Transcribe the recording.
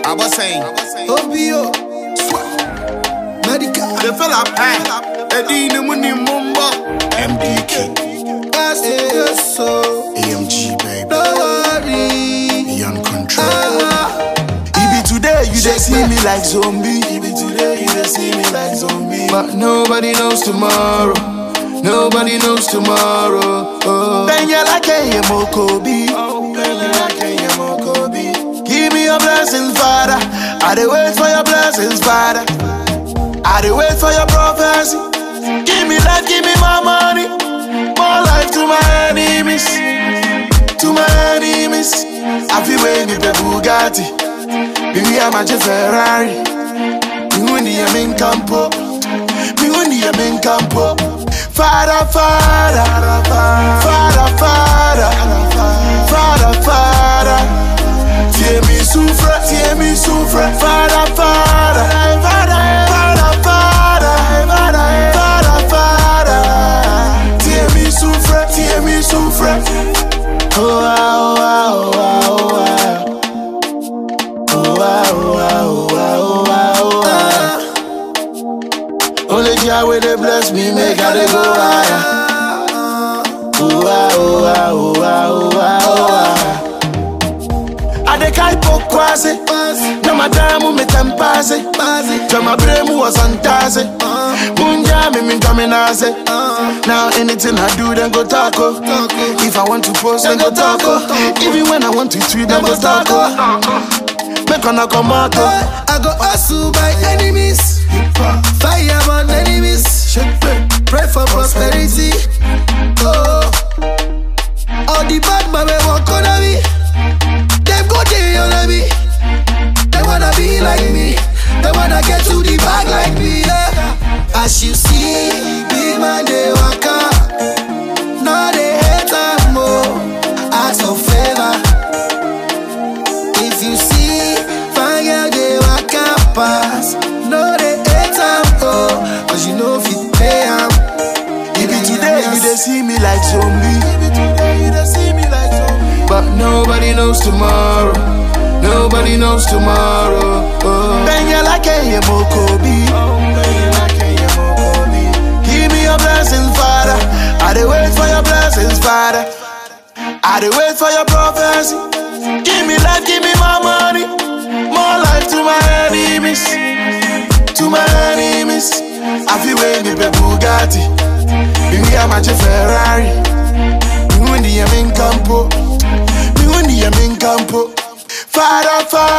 I was saying, OBO, Medical, the fella pay, Edina Muni Mumba, MDK, so AMG, baby, don't worry, beyond control. Today you just see me like zombie. Today you just see me like zombie. But nobody knows tomorrow. Nobody knows tomorrow. Then you like a Mokobi. Give me your blessings, Father. I dey wait for your blessings, Father. I dey wait for your prophecy. Give me life, give me my money. More life to my enemies. To my enemies. I feel when you the Bugatti. We are my Ferrari. We win the main campo. We win the main campo. Father, Father, Father, Father, Father, Father. Tie me souffre, Father, Father, Father, Father, Father, Father, Father. Tie me souffre. Oh, wow, wow, wow, wow. Only Jah will they bless me, make I dey go higher. I dey kai pokwase, na madamu me tempase. Jama bremu was antase, munja me min kaminase. Now anything I do, then go taco. If I want to post, then go taco. Even when I want to tweet, then go taco. Make on come out. I go hustle by enemies, fire on enemies. Pray for prosperity. Oh, all the bad man we walk on me. Them go there on me. They wanna be like me. They wanna get to the bag like me. Yeah. As you see, big man they walk up. No they hate them more. Ask for favor. If you see, fine girl they walk up pass. No they hate them oh, cause you know if you pay them. Today you dey see me like zombie. But nobody knows tomorrow. Nobody knows tomorrow. Then you like a Mokobi. Give me your blessings, Father. I dey wait for your blessings, Father. I dey wait for your prophecy. Give me life, give me my money. More life to my enemies. To my enemies. I feel when you be Bugatti. We are my Ferrari. We win the main campo. We win the main campo. Father, Father.